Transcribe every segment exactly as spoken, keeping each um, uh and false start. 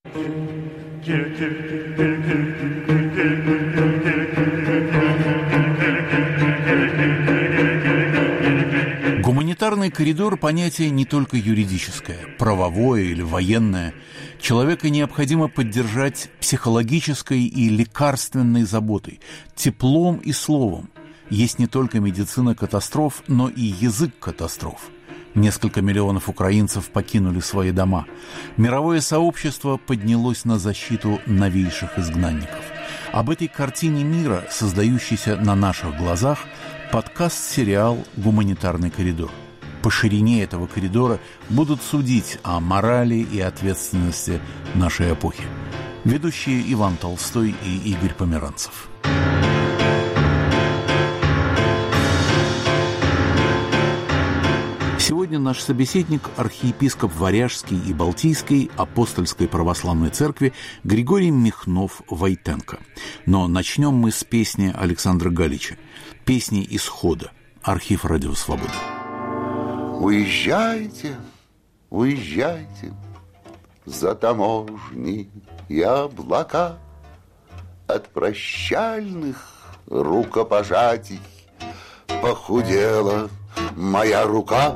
Гуманитарный коридор – понятие не только юридическое, правовое или военное. Человека необходимо поддержать психологической и лекарственной заботой, теплом и словом. Есть не только медицина катастроф, но и язык катастроф. Несколько миллионов украинцев покинули свои дома. Мировое сообщество поднялось на защиту новейших изгнанников. Об этой картине мира, создающейся на наших глазах, подкаст-сериал «Гуманитарный коридор». По ширине этого коридора будут судить о морали и ответственности нашей эпохи. Ведущие Иван Толстой и Игорь Померанцев. Сегодня наш собеседник – архиепископ Варяжской и Балтийской апостольской православной церкви Григорий Михнов-Войтенко. Но начнем мы с песни Александра Галича, песни «Исхода», архив Радио Свобода. Уезжайте, уезжайте за таможни и облака, от прощальных рукопожатий похудела моя рука.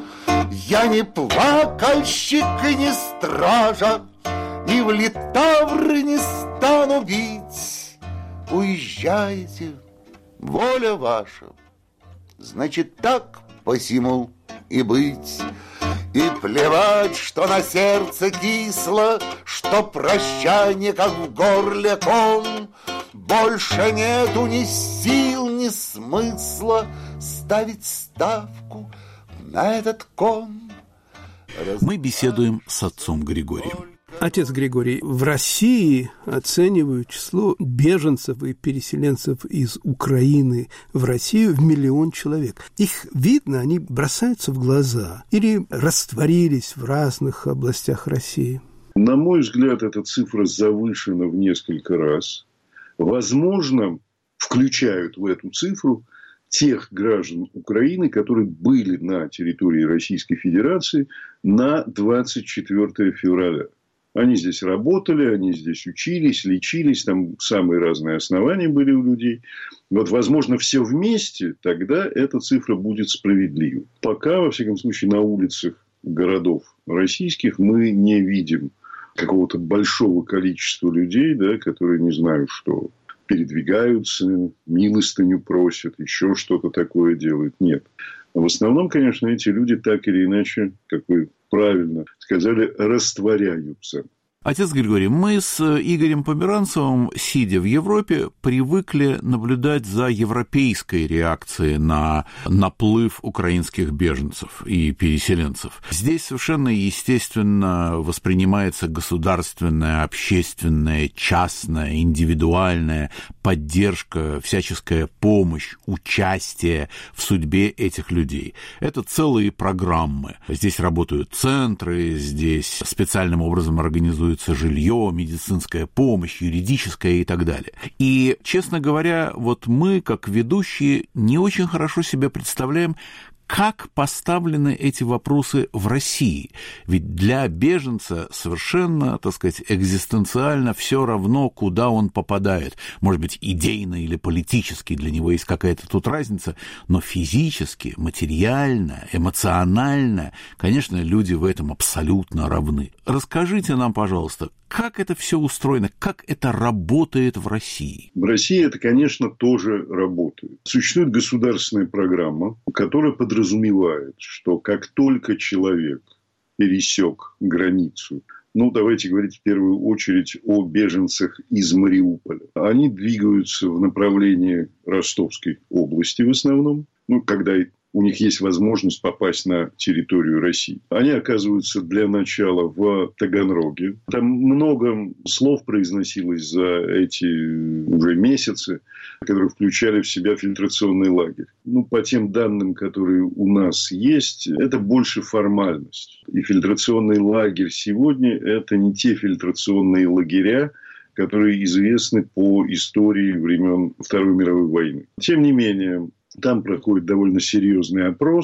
Я не плакальщик и не стража, и в литавры не стану бить. Уезжайте, воля ваша, значит, так посему и быть. И плевать, что на сердце кисло, что прощание, как в горле ком. Больше нету ни сил, ни смысла ставить ставку на этот кон. Мы беседуем с отцом Григорием. Отец Григорий, в России оценивают число беженцев и переселенцев из Украины в Россию в миллион человек. Их видно, они бросаются в глаза или растворились в разных областях России? На мой взгляд, эта цифра завышена в несколько раз. Возможно, включают в эту цифру тех граждан Украины, которые были на территории Российской Федерации на двадцать четвёртого февраля. Они здесь работали, они здесь учились, лечились, там самые разные основания были у людей. Вот, возможно, все вместе, тогда эта цифра будет справедлива. Пока, во всяком случае, на улицах городов российских мы не видим какого-то большого количества людей, да, которые, не знаю, что передвигаются, милостыню просят, еще что-то такое делают. Нет. А в основном, конечно, эти люди так или иначе, как вы правильно сказали, растворяются. Отец Григорий, мы с Игорем Померанцевым, сидя в Европе, привыкли наблюдать за европейской реакцией на наплыв украинских беженцев и переселенцев. Здесь совершенно естественно воспринимается государственная, общественная, частная, индивидуальная поддержка, всяческая помощь, участие в судьбе этих людей. Это целые программы. Здесь работают центры, здесь специальным образом организуют жилье, медицинская помощь, юридическая и так далее. И, честно говоря, вот мы, как ведущие, не очень хорошо себя представляем, как поставлены эти вопросы в России. Ведь для беженца совершенно, так сказать, экзистенциально все равно, куда он попадает. Может быть, идейно или политически для него есть какая-то тут разница, но физически, материально, эмоционально, конечно, люди в этом абсолютно равны. Расскажите нам, пожалуйста, как это все устроено, как это работает в России? В России это, конечно, тоже работает. Существует государственная программа, которая подразумевает, что как только человек пересек границу, ну, давайте говорить в первую очередь о беженцах из Мариуполя, они двигаются в направлении Ростовской области в основном, ну, когда у них есть возможность попасть на территорию России. Они оказываются для начала в Таганроге. Там много слов произносилось за эти уже месяцы, которые включали в себя фильтрационный лагерь. Ну, по тем данным, которые у нас есть, это больше формальность. И фильтрационный лагерь сегодня – это не те фильтрационные лагеря, которые известны по истории времен Второй мировой войны. Тем не менее, там проходит довольно серьезный опрос,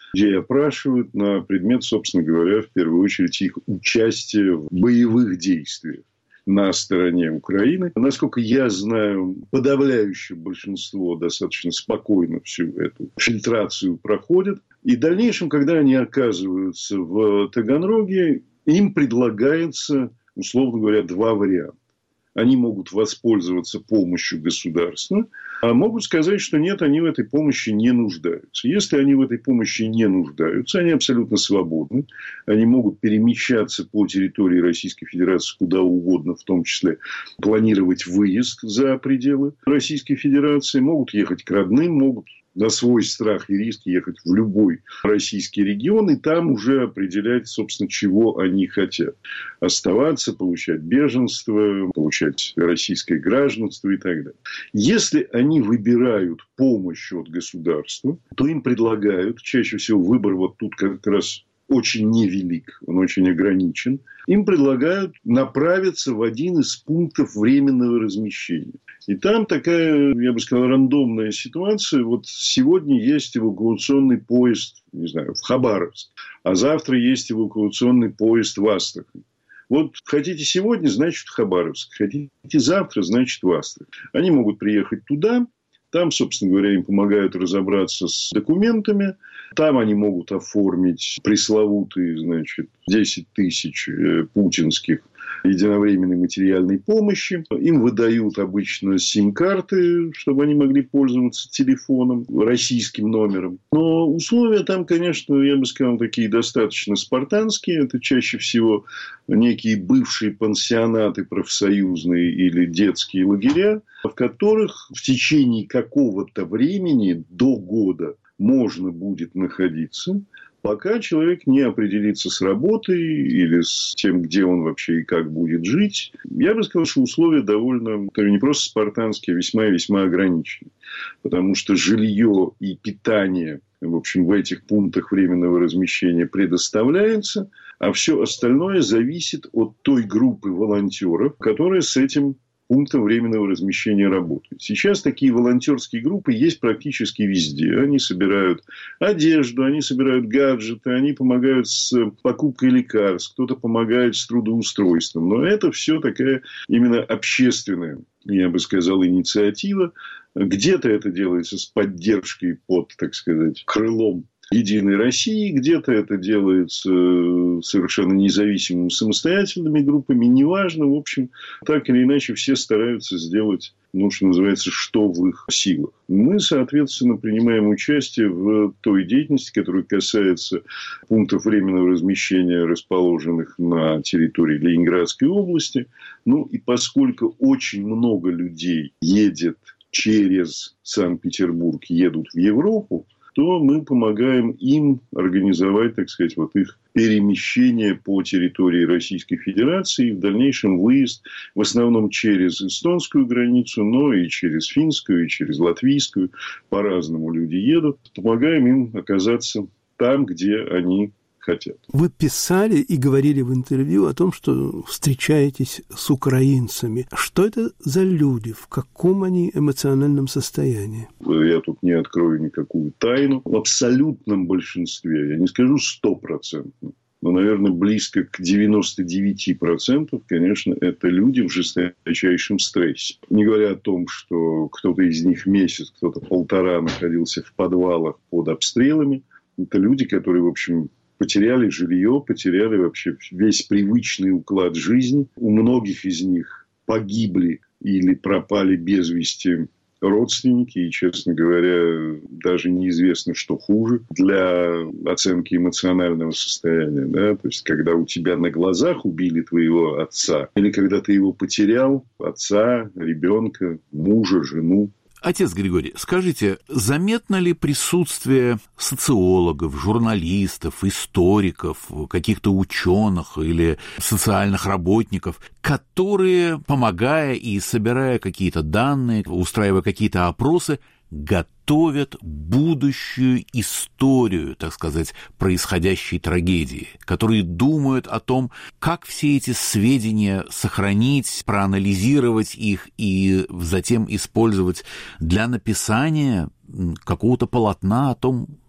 Людей опрашивают на предмет, собственно говоря, в первую очередь их участия в боевых действиях на стороне Украины. Насколько я знаю, подавляющее большинство достаточно спокойно всю эту фильтрацию проходит. И в дальнейшем, когда они оказываются в Таганроге, им предлагается, условно говоря, два варианта. Они могут воспользоваться помощью государства, а могут сказать, что нет, они в этой помощи не нуждаются. Если они в этой помощи не нуждаются, они абсолютно свободны. Они могут перемещаться по территории Российской Федерации куда угодно, в том числе планировать выезд за пределы Российской Федерации, могут ехать к родным, могут на свой страх и риск ехать в любой российский регион и там уже определять, собственно, чего они хотят. Оставаться, получать беженство, получать российское гражданство и так далее. Если они выбирают помощь от государства, то им предлагают, чаще всего выбор вот тут как раз очень невелик, он очень ограничен, им предлагают направиться в один из пунктов временного размещения. И там такая, я бы сказал, рандомная ситуация. Вот сегодня есть эвакуационный поезд, не знаю, в Хабаровск, а завтра есть эвакуационный поезд в Астрахань. Вот хотите сегодня, значит, в Хабаровск. Хотите завтра, значит, в Астрахань. Они могут приехать туда. Там, собственно говоря, им помогают разобраться с документами. Там они могут оформить пресловутые, значит, десять тысяч путинских единовременной материальной помощи. Им выдают обычно сим-карты, чтобы они могли пользоваться телефоном, российским номером. Но условия там, конечно, я бы сказал, такие достаточно спартанские. Это чаще всего некие бывшие пансионаты профсоюзные или детские лагеря, в которых в течение какого-то времени, до года, можно будет находиться, пока человек не определится с работой или с тем, где он вообще и как будет жить. Я бы сказал, что условия довольно, не просто спартанские, а весьма и весьма ограничены. Потому что жилье и питание, в общем, в этих пунктах временного размещения предоставляется, а все остальное зависит от той группы волонтеров, которая с этим пунктом временного размещения работают. Сейчас такие волонтерские группы есть практически везде. Они собирают одежду, они собирают гаджеты, они помогают с покупкой лекарств, кто-то помогает с трудоустройством. Но это все такая именно общественная, я бы сказал, инициатива. Где-то это делается с поддержкой под, так сказать, крылом Единой России, где-то это делается совершенно независимыми самостоятельными группами, неважно, в общем, так или иначе все стараются сделать, ну, что называется, что в их силах. Мы, соответственно, принимаем участие в той деятельности, которая касается пунктов временного размещения, расположенных на территории Ленинградской области. Ну, и поскольку очень много людей едет через Санкт-Петербург, едут в Европу, то мы помогаем им организовать, так сказать, вот их перемещение по территории Российской Федерации и в дальнейшем выезд в основном через эстонскую границу, но и через финскую, и через латвийскую. По-разному люди едут. Помогаем им оказаться там, где они хотят. Вы писали и говорили в интервью о том, что встречаетесь с украинцами. Что это за люди? В каком они эмоциональном состоянии? Я тут не открою никакую тайну. В абсолютном большинстве, я не скажу стопроцентно, но, наверное, близко к девяноста девяти процентам, конечно, это люди в жесточайшем стрессе. Не говоря о том, что кто-то из них месяц, кто-то полтора находился в подвалах под обстрелами. Это люди, которые, в общем, потеряли жилье, потеряли вообще весь привычный уклад жизни. У многих из них погибли или пропали без вести родственники. И, честно говоря, даже неизвестно, что хуже для оценки эмоционального состояния. Да? То есть, когда у тебя на глазах убили твоего отца, или когда ты его потерял, отца, ребенка, мужа, жену. Отец Григорий, скажите, заметно ли присутствие социологов, журналистов, историков, каких-то ученых или социальных работников, которые, помогая и собирая какие-то данные, устраивая какие-то опросы, готовят будущую историю, так сказать, происходящей трагедии, которые думают о том, как все эти сведения сохранить, проанализировать их и затем использовать для написания какого-то полотна о том,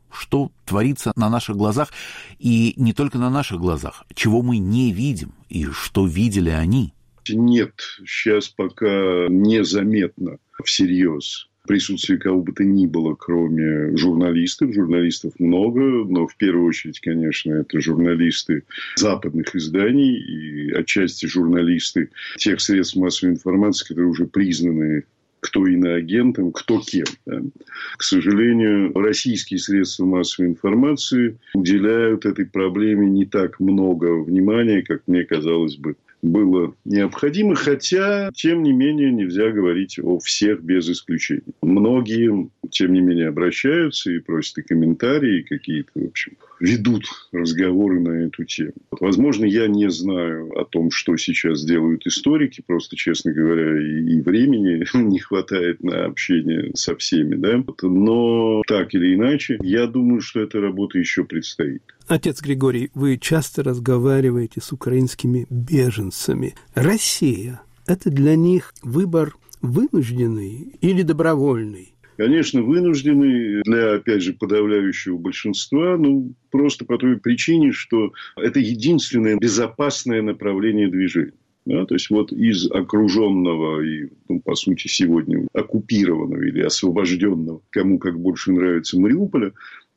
что творится на наших глазах, и не только на наших глазах, чего мы не видим, и что видели они? Нет, сейчас пока незаметно всерьез присутствие кого бы то ни было, кроме журналистов. Журналистов много, но в первую очередь, конечно, это журналисты западных изданий и отчасти журналисты тех средств массовой информации, которые уже признаны кто иноагентом, кто кем. Да. К сожалению, российские средства массовой информации уделяют этой проблеме не так много внимания, как мне казалось бы было необходимо, хотя, тем не менее, нельзя говорить о всех без исключения. Многие, тем не менее, обращаются и просят и комментарии, и какие-то, в общем, ведут разговоры на эту тему. Возможно, я не знаю о том, что сейчас делают историки, просто, честно говоря, и, и времени не хватает на общение со всеми, да. Но так или иначе, я думаю, что эта работа еще предстоит. Отец Григорий, вы часто разговариваете с украинскими беженцами. Россия – это для них выбор вынужденный или добровольный? Конечно, вынуждены для, опять же, подавляющего большинства, ну, просто по той причине, что это единственное безопасное направление движения. Да, то есть, вот из окруженного и, ну, по сути, сегодня оккупированного или освобожденного, кому как больше нравится, Мариуполя,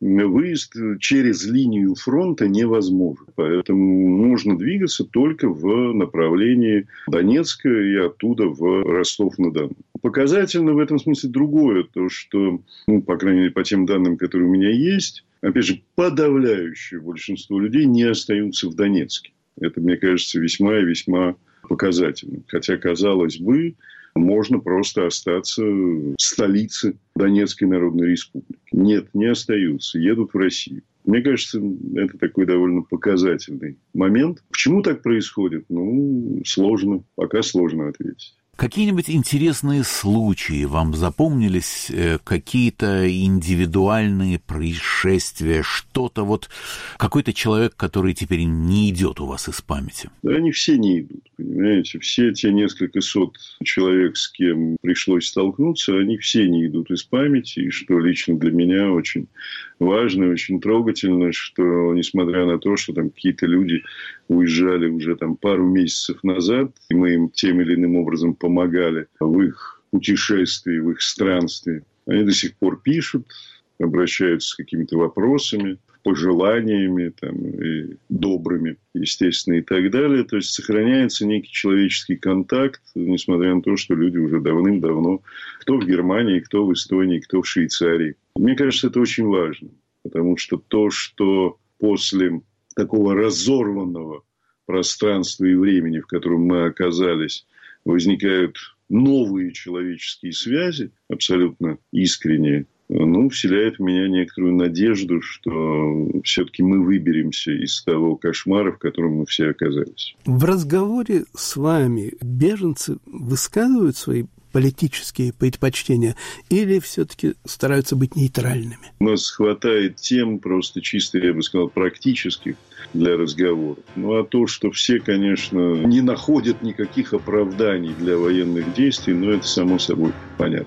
выезд через линию фронта невозможен. Поэтому можно двигаться только в направлении Донецка и оттуда в Ростов-на-Дону. Показательно в этом смысле другое, то, что, ну, по крайней мере, по тем данным, которые у меня есть, опять же, подавляющее большинство людей не остаются в Донецке. Это, мне кажется, весьма и весьма показательно. Хотя, казалось бы, можно просто остаться в столице Донецкой Народной Республики. Нет, не остаются, едут в Россию. Мне кажется, это такой довольно показательный момент. Почему так происходит? Ну, сложно, пока сложно ответить. Какие-нибудь интересные случаи вам запомнились, какие-то индивидуальные происшествия, что-то вот, какой-то человек, который теперь не идет у вас из памяти? Да, они все не идут, понимаете. Все те несколько сот человек, с кем пришлось столкнуться, они все не идут из памяти, и что лично для меня очень важно, очень трогательно, что несмотря на то, что там какие-то люди уезжали уже там пару месяцев назад, и мы им тем или иным образом помогали в их путешествии, в их странстве, они до сих пор пишут, обращаются с какими-то вопросами, пожеланиями там, и добрыми, естественно, и так далее. То есть сохраняется некий человеческий контакт, несмотря на то, что люди уже давным-давно, кто в Германии, кто в Эстонии, кто в Швейцарии. Мне кажется, это очень важно, потому что то, что после такого разорванного пространства и времени, в котором мы оказались, возникают новые человеческие связи, абсолютно искренние, ну, вселяет в меня некоторую надежду, что все-таки мы выберемся из того кошмара, в котором мы все оказались. В разговоре с вами беженцы высказывают свои политические предпочтения или все-таки стараются быть нейтральными? У нас хватает тем просто чисто, я бы сказал, практических для разговора. Ну, а то, что все, конечно, не находят никаких оправданий для военных действий, ну, это само собой понятно.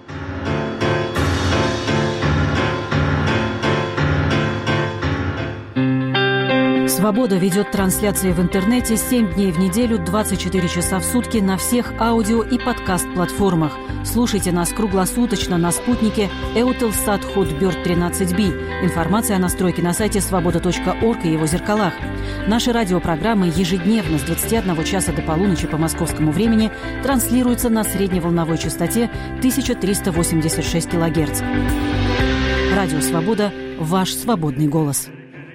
«Свобода» ведет трансляции в интернете семь дней в неделю, двадцать четыре часа в сутки на всех аудио- и подкаст-платформах. Слушайте нас круглосуточно на спутнике Eutelsat Hotbird тринадцать би. Информация о настройке на сайте свобода точка орг и его зеркалах. Наши радиопрограммы ежедневно с двадцати одного часа до полуночи по московскому времени транслируются на средневолновой частоте тысяча триста восемьдесят шесть килогерц. Радио «Свобода» – ваш свободный голос.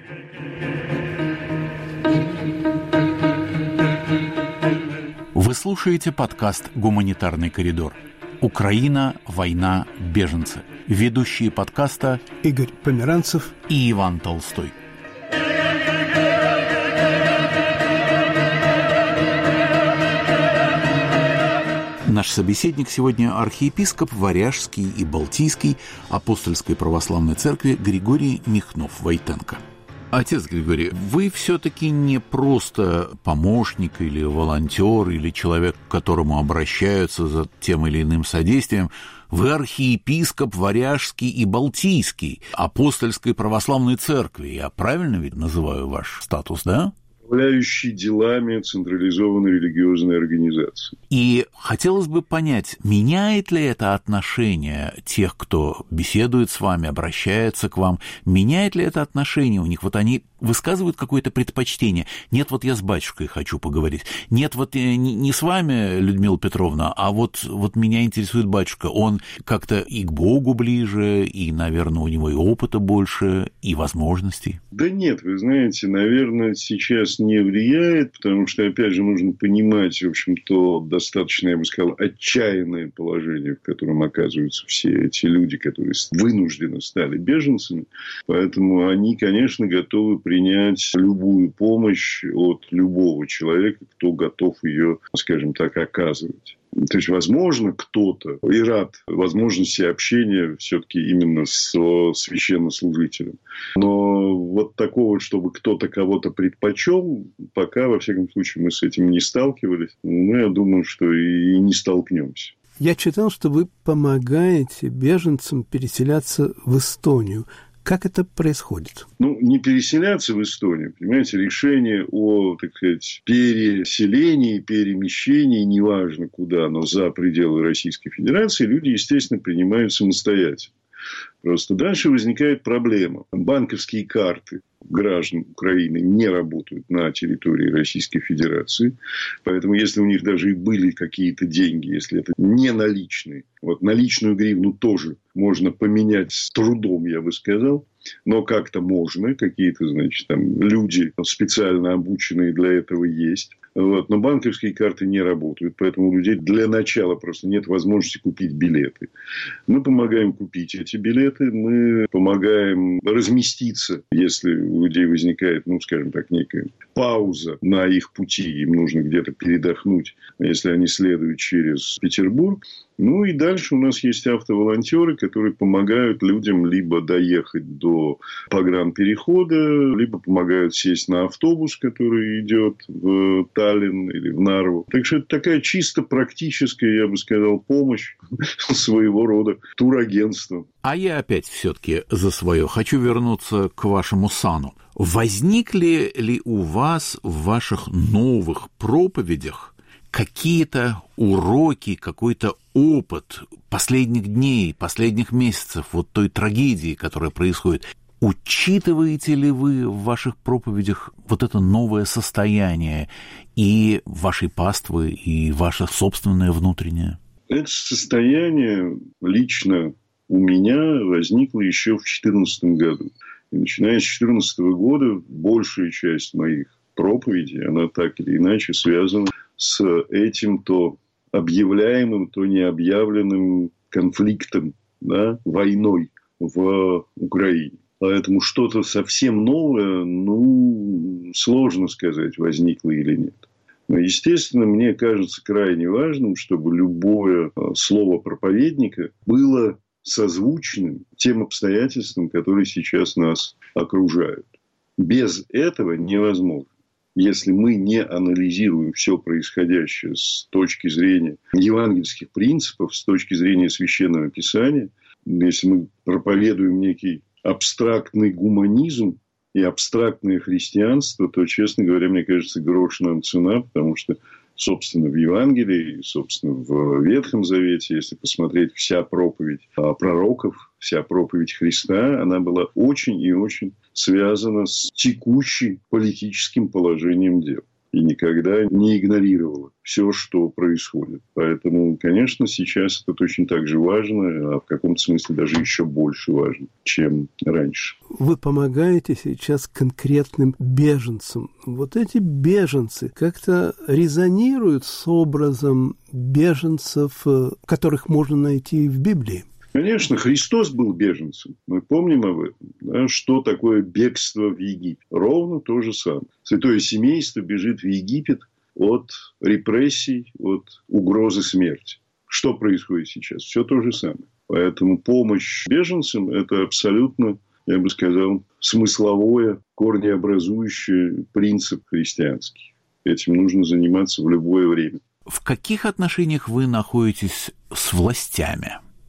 Вы слушаете подкаст «Гуманитарный коридор». Украина, война, беженцы. Ведущие подкаста Игорь Померанцев и Иван Толстой. Наш собеседник сегодня архиепископ Варяжский и Балтийский Апостольской Православной Церкви Григорий Михнов-Войтенко. Отец Григорий, вы все-таки не просто помощник или волонтер, или человек, к которому обращаются за тем или иным содействием. Вы архиепископ Варяжский и Балтийский Апостольской православной церкви. Я правильно ведь называю ваш статус, да? Управляющий делами централизованной религиозной организации. И хотелось бы понять, меняет ли это отношение тех, кто беседует с вами, обращается к вам, меняет ли это отношение у них? Вот они высказывают какое-то предпочтение. Нет, вот я с батюшкой хочу поговорить. Нет, вот не с вами, Людмила Петровна, а вот, вот меня интересует батюшка. Он как-то и к Богу ближе, и, наверное, у него и опыта больше, и возможностей. Да нет, вы знаете, наверное, сейчас не влияет, потому что, опять же, нужно понимать, в общем-то, достаточно, я бы сказал, отчаянное положение, в котором оказываются все эти люди, которые вынуждены стали беженцами. Поэтому они, конечно, готовы принять любую помощь от любого человека, кто готов ее, скажем так, оказывать. То есть, возможно, кто-то и рад возможности общения все-таки именно со священнослужителем. Но вот такого, чтобы кто-то кого-то предпочел, пока, во всяком случае, мы с этим не сталкивались. Ну, я думаю, что и не столкнемся. Я читал, что вы помогаете беженцам переселяться в Эстонию. Как это происходит? Ну, не переселяться в Эстонию, понимаете, решение о, так сказать, переселении, перемещении, неважно куда, но за пределы Российской Федерации, люди, естественно, принимают самостоятельно. Просто дальше возникает проблема. Банковские карты граждан Украины не работают на территории Российской Федерации. Поэтому, если у них даже и были какие-то деньги, если это не наличные, вот наличную гривну тоже можно поменять с трудом, я бы сказал. Но как-то можно. Какие-то, значит, там люди специально обученные для этого есть. Вот. Но банковские карты не работают. Поэтому у людей для начала просто нет возможности купить билеты. Мы помогаем купить эти билеты. Мы помогаем разместиться, если у людей возникает, ну, скажем так, некая пауза на их пути. Им нужно где-то передохнуть, если они следуют через Петербург. Ну, и дальше у нас есть автоволонтеры, которые помогают людям либо доехать до погранперехода, либо помогают сесть на автобус, который идет в Таллин или в Нарву. Так что это такая чисто практическая, я бы сказал, помощь своего рода турагентства. А я опять все-таки за свое хочу вернуться к вашему сану. Возникли ли у вас в ваших новых проповедях какие-то уроки, какой-то опыт последних дней, последних месяцев, вот той трагедии, которая происходит? Учитываете ли вы в ваших проповедях вот это новое состояние и вашей паствы, и ваше собственное внутреннее? Это состояние лично у меня возникло еще в две тысячи четырнадцатом году. И начиная с две тысячи четырнадцатого года большая часть моих проповедей, она так или иначе связана с этим то объявляемым, то необъявленным конфликтом, да, войной в Украине. Поэтому что-то совсем новое, ну, сложно сказать, возникло или нет. Но, естественно, мне кажется крайне важным, чтобы любое слово проповедника было созвучным тем обстоятельствам, которые сейчас нас окружают. Без этого невозможно. Если мы не анализируем все происходящее с точки зрения евангельских принципов, с точки зрения Священного Писания, если мы проповедуем некий абстрактный гуманизм и абстрактное христианство, то, честно говоря, мне кажется, грош нам цена, потому что, собственно, в Евангелии, собственно, в Ветхом Завете, если посмотреть вся проповедь пророков, вся проповедь Христа, она была очень и очень связана с текущим политическим положением дел. И никогда не игнорировала все, что происходит. Поэтому, конечно, сейчас это точно так же важно, а в каком-то смысле даже еще больше важно, чем раньше. Вы помогаете сейчас конкретным беженцам. Вот эти беженцы как-то резонируют с образом беженцев, которых можно найти в Библии? Конечно, Христос был беженцем. Мы помним об этом. Да? Что такое бегство в Египет? Ровно то же самое. Святое семейство бежит в Египет от репрессий, от угрозы смерти. Что происходит сейчас? Все то же самое. Поэтому помощь беженцам – это абсолютно, я бы сказал, смысловое, корнеобразующий принцип христианский. Этим нужно заниматься в любое время. В каких отношениях вы находитесь с властями?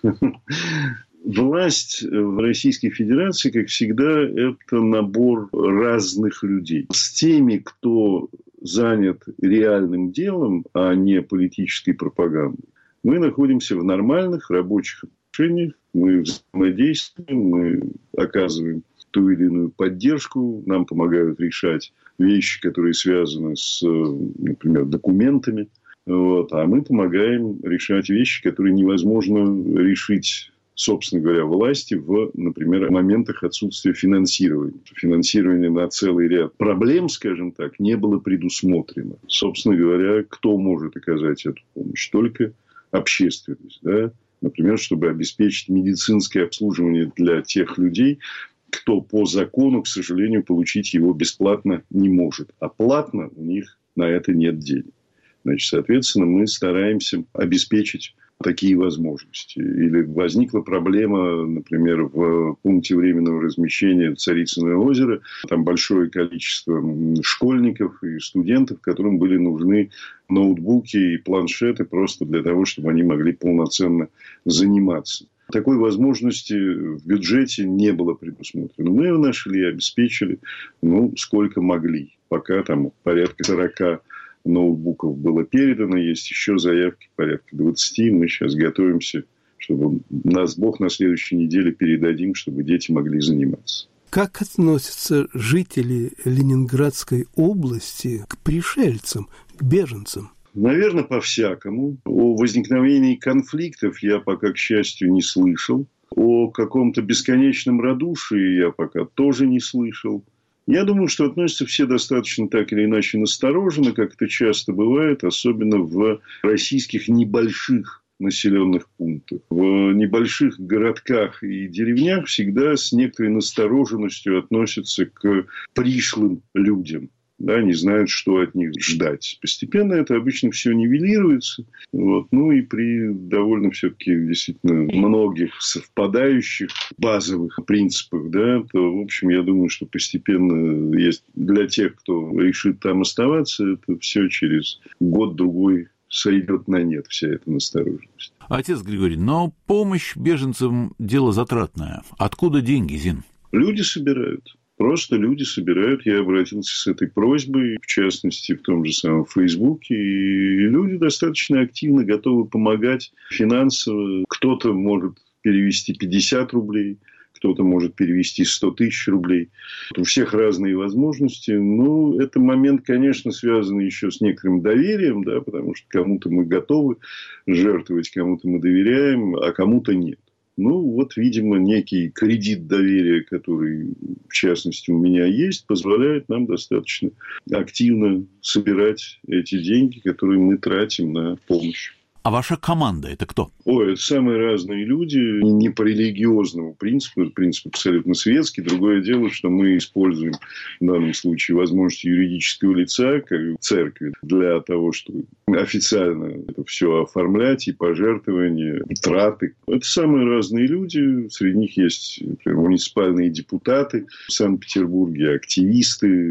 Власть в Российской Федерации, как всегда, это набор разных людей. С теми, кто занят реальным делом, а не политической пропагандой, мы находимся в нормальных рабочих отношениях, мы взаимодействуем, мы оказываем ту или иную поддержку, нам помогают решать вещи, которые связаны с, например, документами, вот, а мы помогаем решать вещи, которые невозможно решить, собственно говоря, власти в, например, моментах отсутствия финансирования. Финансирование на целый ряд проблем, скажем так, не было предусмотрено. Собственно говоря, кто может оказать эту помощь? Только общественность. Да? Например, чтобы обеспечить медицинское обслуживание для тех людей, кто по закону, к сожалению, получить его бесплатно не может. А платно у них на это нет денег. Значит, соответственно, мы стараемся обеспечить такие возможности. Или возникла проблема, например, в пункте временного размещения Царицыно озеро. Там большое количество школьников и студентов, которым были нужны ноутбуки и планшеты просто для того, чтобы они могли полноценно заниматься. Такой возможности в бюджете не было предусмотрено. Мы ее нашли и обеспечили, ну, сколько могли. Пока там порядка сорока ноутбуков было передано, есть еще заявки порядка двадцати. Мы сейчас готовимся, чтобы нас Бог на следующей неделе передадим, чтобы дети могли заниматься. Как относятся жители Ленинградской области к пришельцам, к беженцам? Наверное, по-всякому. О возникновении конфликтов я пока, к счастью, не слышал. О каком-то бесконечном радушии я пока тоже не слышал. Я думаю, что относятся все достаточно так или иначе настороженно, как это часто бывает, особенно в российских небольших населенных пунктах. В небольших городках и деревнях всегда с некоторой настороженностью относятся к пришлым людям. Да, не знают, что от них ждать. Постепенно это обычно все нивелируется. Вот. Ну и при довольно все-таки действительно многих совпадающих базовых принципах, да, то, в общем, я думаю, что постепенно есть для тех, кто решит там оставаться, это все через год-другой сойдет на нет, вся эта настороженность. Отец Григорий, но помощь беженцам – дело затратное. Откуда деньги, Зин? Люди собирают. Просто люди собирают. Я обратился с этой просьбой, в частности, в том же самом Фейсбуке. И люди достаточно активно готовы помогать финансово. Кто-то может перевести пятьдесят рублей, кто-то может перевести сто тысяч рублей. У всех разные возможности. Ну, это момент, конечно, связан еще с некоторым доверием, да, потому что кому-то мы готовы жертвовать, кому-то мы доверяем, а кому-то нет. Ну, вот, видимо, некий кредит доверия, который, в частности, у меня есть, позволяет нам достаточно активно собирать эти деньги, которые мы тратим на помощь. А ваша команда – это кто? Ой, это самые разные люди, не по религиозному принципу, это принцип абсолютно светский. Другое дело, что мы используем в данном случае возможность юридического лица, как церкви, для того, чтобы официально это все оформлять, и пожертвования, и траты. Это самые разные люди. Среди них есть, например, муниципальные депутаты в Санкт-Петербурге, активисты,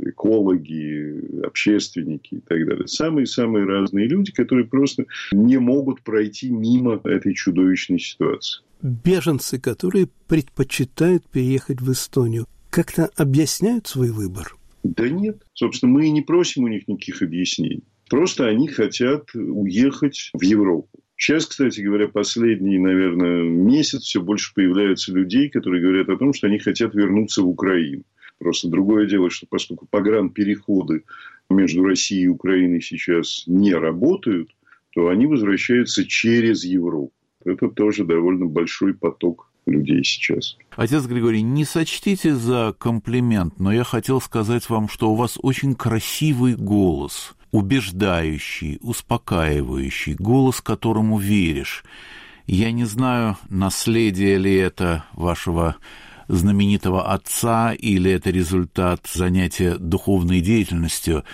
экологи, общественники и так далее. Самые-самые разные люди, которые просто не могут могут пройти мимо этой чудовищной ситуации. Беженцы, которые предпочитают переехать в Эстонию, как-то объясняют свой выбор? Да нет. Собственно, мы и не просим у них никаких объяснений. Просто они хотят уехать в Европу. Сейчас, кстати говоря, последний, наверное, месяц все больше появляется людей, которые говорят о том, что они хотят вернуться в Украину. Просто другое дело, что поскольку погранпереходы между Россией и Украиной сейчас не работают, то они возвращаются через Европу. Это тоже довольно большой поток людей сейчас. Отец Григорий, не сочтите за комплимент, но я хотел сказать вам, что у вас очень красивый голос, убеждающий, успокаивающий, голос, которому веришь. Я не знаю, наследие ли это вашего знаменитого отца или это результат занятия духовной деятельностью,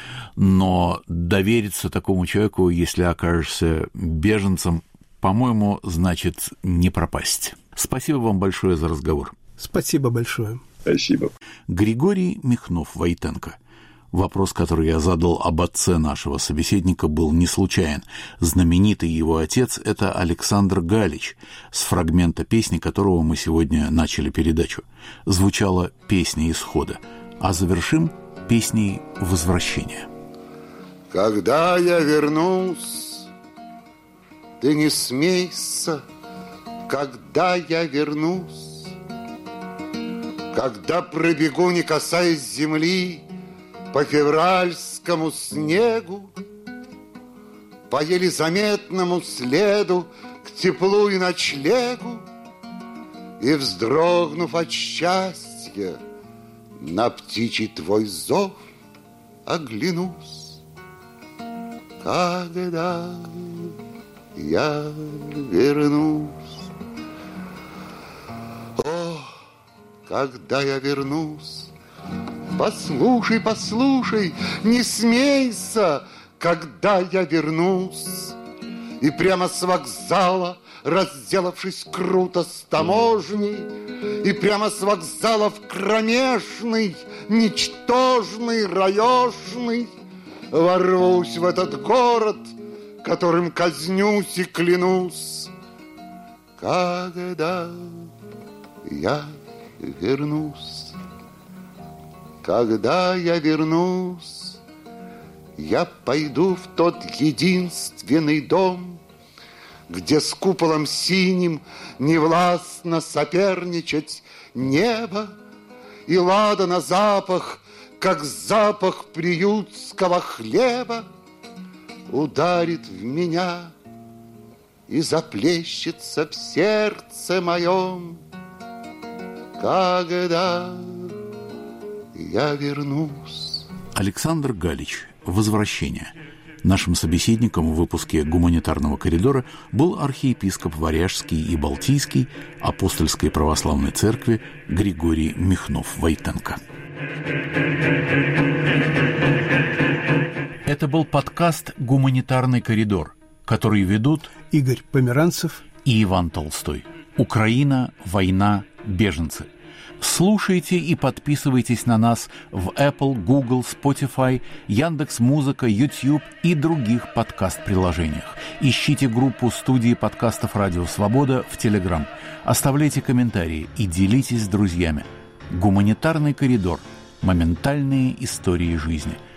но довериться такому человеку, если окажешься беженцем, по-моему, значит не пропасть. Спасибо вам большое за разговор. Спасибо большое. Спасибо. Григорий Михнов-Войтенко. Вопрос, который я задал об отце нашего собеседника, был не случайен. Знаменитый его отец – это Александр Галич, с фрагмента песни которого мы сегодня начали передачу. Звучала песня исхода, а завершим песней возвращения. Когда я вернусь, ты не смейся, когда я вернусь, когда пробегу, не касаясь земли, по февральскому снегу, по еле заметному следу к теплу и ночлегу, и, вздрогнув от счастья, на птичий твой зов оглянусь. Когда я вернусь, о, когда я вернусь, послушай, послушай, не смейся, когда я вернусь. И прямо с вокзала, разделавшись круто с таможней, и прямо с вокзала в кромешный, ничтожный, раешный, ворвусь в этот город, которым казнюсь и клянусь. Когда я вернусь, когда я вернусь, я пойду в тот единственный дом, где с куполом синим невластно соперничать небо, и ладана запах, как запах приютского хлеба, ударит в меня и заплещется в сердце моем, когда я вернусь. Александр Галич. «Возвращение». Нашим собеседником в выпуске «Гуманитарного коридора» был архиепископ Варяжский и Балтийский Апостольской православной церкви Григорий Михнов-Войтенко. Это был подкаст «Гуманитарный коридор», который ведут Игорь Померанцев и Иван Толстой. Украина, война, беженцы. Слушайте и подписывайтесь на нас в Apple, Google, Spotify, Яндекс.Музыка, YouTube и других подкаст-приложениях. Ищите группу студии подкастов «Радио Свобода» в Telegram. Оставляйте комментарии и делитесь с друзьями. Гуманитарный коридор. Моментальные истории жизни.